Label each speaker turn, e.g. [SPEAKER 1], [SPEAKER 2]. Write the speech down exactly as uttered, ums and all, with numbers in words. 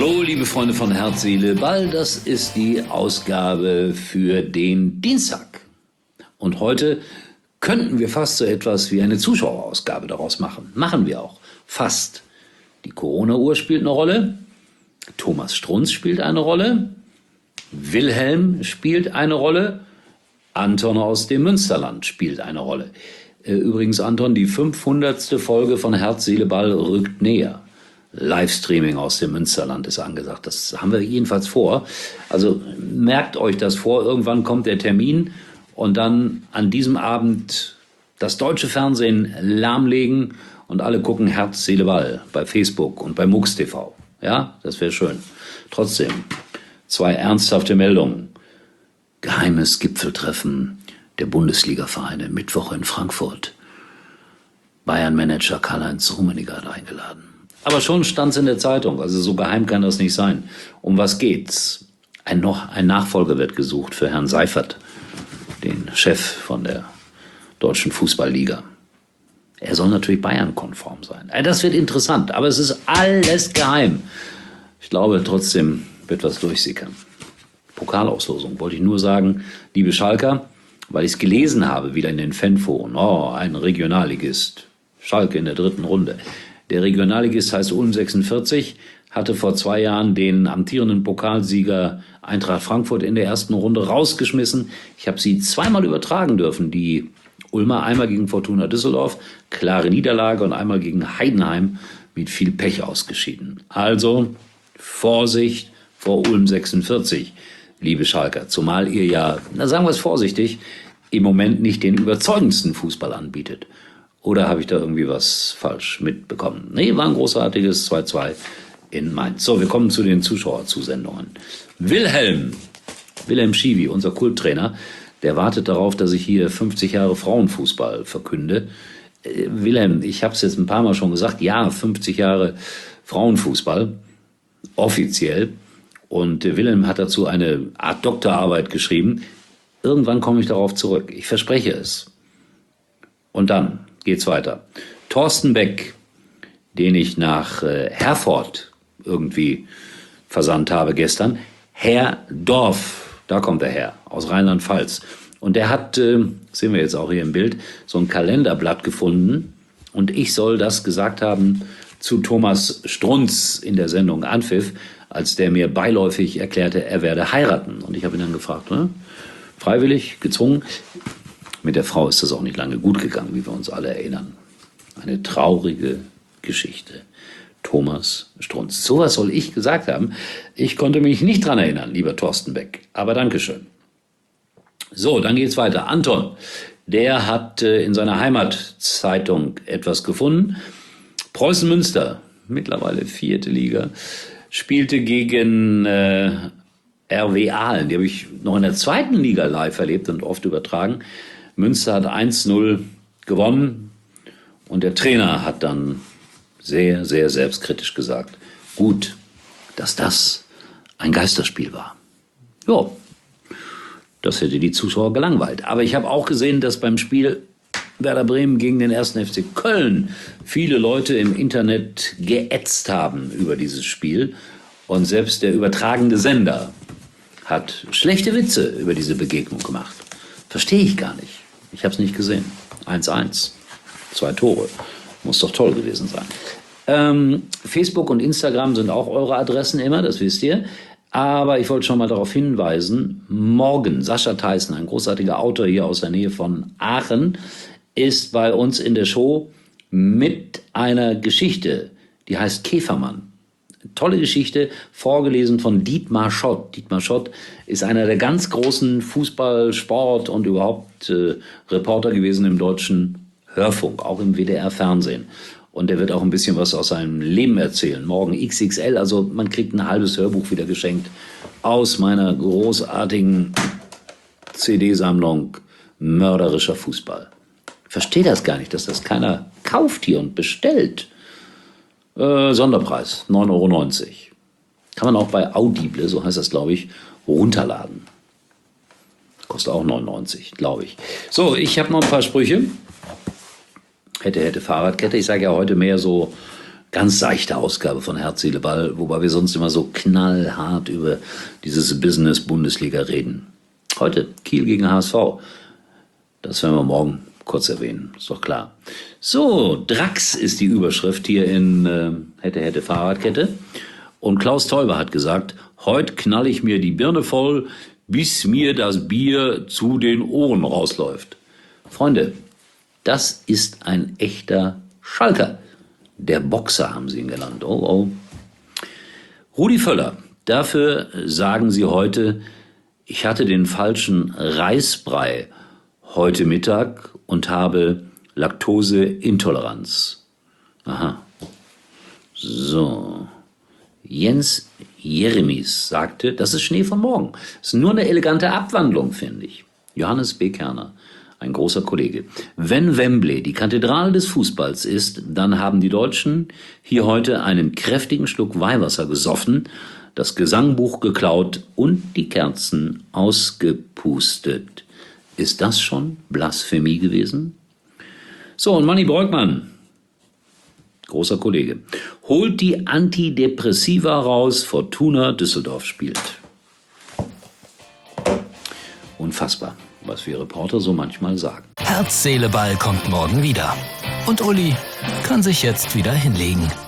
[SPEAKER 1] Hallo, liebe Freunde von Herz, Seele, Ball. Das ist die Ausgabe für den Dienstag. Und heute könnten wir fast so etwas wie eine Zuschauerausgabe daraus machen. Machen wir auch. Fast. Die Corona-Uhr spielt eine Rolle. Thomas Strunz spielt eine Rolle. Wilhelm spielt eine Rolle. Anton aus dem Münsterland spielt eine Rolle. Übrigens, Anton, die fünfhundertste Folge von Herz, Seele, Ball rückt näher. Livestreaming aus dem Münsterland ist angesagt. Das haben wir jedenfalls vor. Also merkt euch das vor. Irgendwann kommt der Termin und dann an diesem Abend das deutsche Fernsehen lahmlegen und alle gucken Herz, Seele, Ball bei Facebook und bei MUX T V. Ja, das wäre schön. Trotzdem, zwei ernsthafte Meldungen. Geheimes Gipfeltreffen der Bundesliga-Vereine Mittwoch in Frankfurt. Bayern-Manager Karl-Heinz Rummenigge hat eingeladen. Aber schon stand es in der Zeitung, also so geheim kann das nicht sein. Um was geht's? Ein, noch, ein Nachfolger wird gesucht für Herrn Seifert, den Chef von der Deutschen Fußballliga. Er soll natürlich Bayern-konform sein. Das wird interessant, aber es ist alles geheim. Ich glaube, trotzdem wird was durchsickern. Pokalauslosung, wollte ich nur sagen, liebe Schalker, weil ich es gelesen habe, wieder in den Fanforen. Oh, ein Regionalligist. Schalke in der dritten Runde. Der Regionalligist heißt Ulm sechsundvierzig, hatte vor zwei Jahren den amtierenden Pokalsieger Eintracht Frankfurt in der ersten Runde rausgeschmissen. Ich habe sie zweimal übertragen dürfen, die Ulmer, einmal gegen Fortuna Düsseldorf, klare Niederlage, und einmal gegen Heidenheim mit viel Pech ausgeschieden. Also Vorsicht vor Ulm sechsundvierzig, liebe Schalker, zumal ihr ja, na sagen wir es vorsichtig, im Moment nicht den überzeugendsten Fußball anbietet. Oder habe ich da irgendwie was falsch mitbekommen? Nee, war ein großartiges zwei zwei in Mainz. So, wir kommen zu den Zuschauerzusendungen. Wilhelm, Wilhelm Schiwi, unser Kulttrainer, der wartet darauf, dass ich hier fünfzig Jahre Frauenfußball verkünde. Äh, Wilhelm, ich habe es jetzt ein paar Mal schon gesagt, ja, fünfzig Jahre Frauenfußball, offiziell. Und äh, Wilhelm hat dazu eine Art Doktorarbeit geschrieben. Irgendwann komme ich darauf zurück. Ich verspreche es. Und dann geht's weiter. Thorsten Beck, den ich nach äh, Herford irgendwie versandt habe gestern. Herr Dorf, da kommt er her, aus Rheinland-Pfalz. Und der hat, äh, sehen wir jetzt auch hier im Bild, so ein Kalenderblatt gefunden. Und ich soll das gesagt haben zu Thomas Strunz in der Sendung Anpfiff, als der mir beiläufig erklärte, er werde heiraten. Und ich habe ihn dann gefragt, ne? Freiwillig, gezwungen. Mit der Frau ist das auch nicht lange gut gegangen, wie wir uns alle erinnern. Eine traurige Geschichte. Thomas Strunz. So was soll ich gesagt haben. Ich konnte mich nicht dran erinnern, lieber Thorsten Beck. Aber Dankeschön. So, dann geht's weiter. Anton, der hat äh, in seiner Heimatzeitung etwas gefunden. Preußen Münster, mittlerweile vierte Liga, spielte gegen äh, R W Aalen. Die habe ich noch in der zweiten Liga live erlebt und oft übertragen. Münster hat eins null gewonnen und der Trainer hat dann sehr, sehr selbstkritisch gesagt, gut, dass das ein Geisterspiel war. Ja, das hätte die Zuschauer gelangweilt. Aber ich habe auch gesehen, dass beim Spiel Werder Bremen gegen den ersten F C Köln viele Leute im Internet geätzt haben über dieses Spiel. Und selbst der übertragende Sender hat schlechte Witze über diese Begegnung gemacht. Verstehe ich gar nicht. Ich habe es nicht gesehen. eins eins. Zwei Tore. Muss doch toll gewesen sein. Ähm, Facebook und Instagram sind auch eure Adressen immer, das wisst ihr. Aber ich wollte schon mal darauf hinweisen, morgen, Sascha Theissen, ein großartiger Autor hier aus der Nähe von Aachen, ist bei uns in der Show mit einer Geschichte, die heißt Käfermann. Tolle Geschichte, vorgelesen von Dietmar Schott. Dietmar Schott ist einer der ganz großen Fußball-, Sport- und überhaupt äh, Reporter gewesen im deutschen Hörfunk, auch im W D R-Fernsehen. Und der wird auch ein bisschen was aus seinem Leben erzählen. Morgen X X L, also man kriegt ein halbes Hörbuch wieder geschenkt aus meiner großartigen C D-Sammlung Mörderischer Fußball. Ich verstehe das gar nicht, dass das keiner kauft hier und bestellt. Äh, Sonderpreis, neun Euro neunzig. Kann man auch bei Audible, so heißt das, glaube ich, runterladen. Kostet auch neun Euro neunzig, glaube ich. So, ich habe noch ein paar Sprüche. Hätte, hätte, Fahrradkette. Ich sage ja heute mehr so Ganz seichte Ausgabe von Herz, Seele, Ball, wobei wir sonst immer so knallhart über dieses Business-Bundesliga reden. Heute Kiel gegen H S V. Das werden wir morgen kurz erwähnen, ist doch klar. So, Drax ist die Überschrift hier in äh, Hätte, Hätte, Fahrradkette. Und Klaus Teuber hat gesagt, heute knall ich mir die Birne voll, bis mir das Bier zu den Ohren rausläuft. Freunde, das ist ein echter Schalker. Der Boxer haben sie ihn genannt. Oh, oh. Rudi Völler, dafür sagen sie heute, ich hatte den falschen Reisbrei heute Mittag und habe Laktoseintoleranz. Aha. So. Jens Jeremies sagte, das ist Schnee von morgen. Das ist nur eine elegante Abwandlung, finde ich. Johannes B. Kerner, ein großer Kollege. Wenn Wembley die Kathedrale des Fußballs ist, dann haben die Deutschen hier heute einen kräftigen Schluck Weihwasser gesoffen, das Gesangbuch geklaut und die Kerzen ausgepustet. Ist das schon Blasphemie gewesen? So, und Manni Breukmann, großer Kollege, holt die Antidepressiva raus, Fortuna Düsseldorf spielt. Unfassbar, was wir Reporter so manchmal sagen.
[SPEAKER 2] Herz, Seele, Ball kommt morgen wieder. Und Uli kann sich jetzt wieder hinlegen.